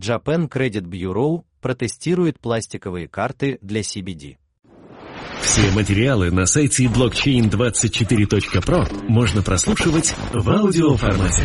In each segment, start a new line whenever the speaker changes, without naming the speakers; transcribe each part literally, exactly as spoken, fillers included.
Japan Credit Bureau протестирует пластиковые карты для си би ди.
Все материалы на сайте блокчейн двадцать четыре точка про можно прослушивать в аудиоформате.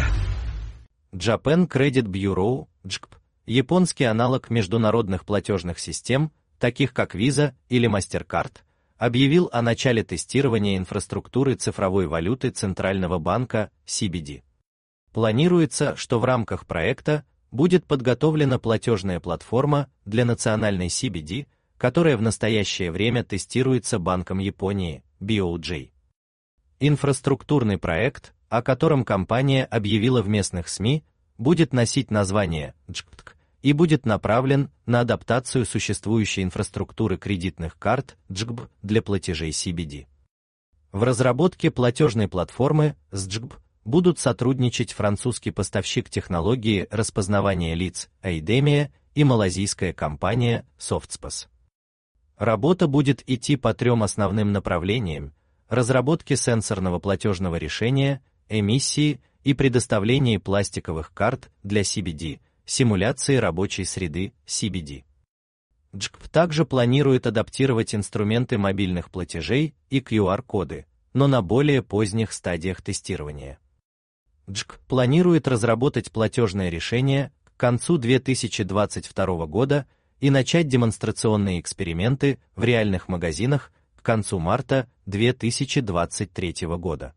Japan Credit Bureau, джей си пи, японский аналог международных платежных систем, таких как Visa или MasterCard, объявил о начале тестирования инфраструктуры цифровой валюты Центрального банка си би ди. Планируется, что в рамках проекта будет подготовлена платежная платформа для национальной си би ди, которая в настоящее время тестируется Банком Японии, би о джей. Инфраструктурный проект, о котором компания объявила в местных СМИ, будет носить название джей пи ти и будет направлен на адаптацию существующей инфраструктуры кредитных карт джей би для платежей си би ди. В разработке платежной платформы с джей би будут сотрудничать французский поставщик технологии распознавания лиц Aidemia и малазийская компания SoftSpace. Работа будет идти по трем основным направлениям: разработке сенсорного платежного решения, эмиссии и предоставлении пластиковых карт для си би ди, симуляции рабочей среды си би ди. джей пи также планирует адаптировать инструменты мобильных платежей и ку ар-коды, но на более поздних стадиях тестирования. джей пи планирует разработать платежное решение к концу две тысячи двадцать второго года и начать демонстрационные эксперименты в реальных магазинах к концу марта две тысячи двадцать третьего года.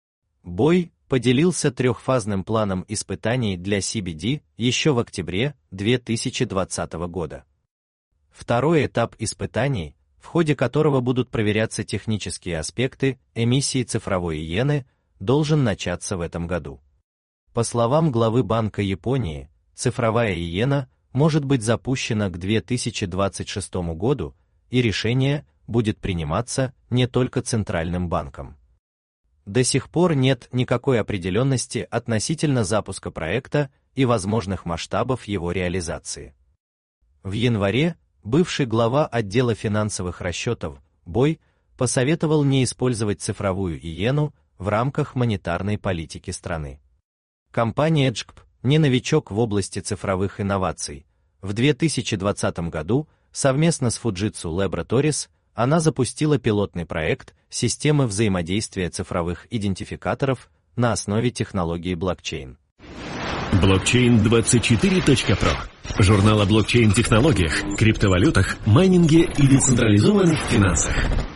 Бой поделился трехфазным планом испытаний для си би ди еще в октябре две тысячи двадцатого года. Второй этап испытаний, в ходе которого будут проверяться технические аспекты эмиссии цифровой иены, должен начаться в этом году. По словам главы Банка Японии, цифровая иена может быть запущена к две тысячи двадцать шестому году, и решение будет приниматься не только Центральным банком. До сих пор нет никакой определенности относительно запуска проекта и возможных масштабов его реализации. В январе бывший глава отдела финансовых расчетов Бой посоветовал не использовать цифровую иену в рамках монетарной политики страны. Компания джей пи не новичок в области цифровых инноваций. В две тысячи двадцатом году совместно с Fujitsu Laboratories она запустила пилотный проект системы взаимодействия цифровых идентификаторов на основе технологии блокчейн.
блокчейн двадцать четыре точка про. Журнал о блокчейн-технологиях, криптовалютах, майнинге и децентрализованных финансах.